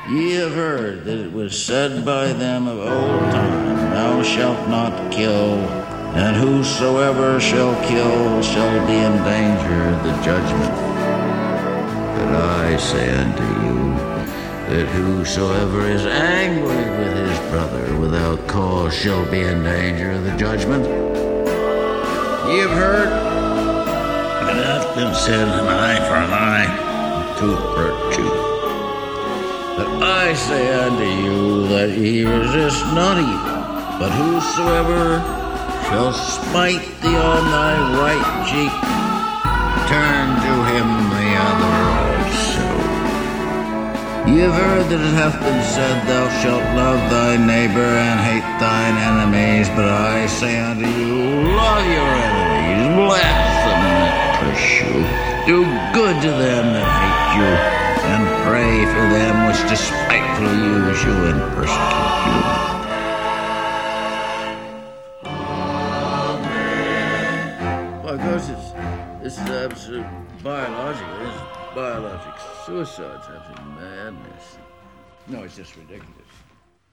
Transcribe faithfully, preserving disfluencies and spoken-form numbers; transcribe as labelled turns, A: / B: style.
A: Ye have heard that it was said by them of old time, Thou shalt not kill, and whosoever shall kill shall be in danger of the judgment. But I say unto you, that whosoever is angry with his brother without cause shall be in danger of the judgment. Ye have heard that it hath been said, an eye for an eye, a tooth for a tooth. But I say unto you that ye resist not evil, but whosoever shall smite thee on thy right cheek, turn to him the other also. Ye have heard that it hath been said, Thou shalt love thy neighbor and hate thine enemies. But I say unto you, love your enemies, bless them that curse you, do good to them that hate you, and pray for them which despitefully use you and persecute you. Amen. Well, of course, it's, this is absolute biological. This is biologic suicide. It's absolute madness. No, it's just ridiculous.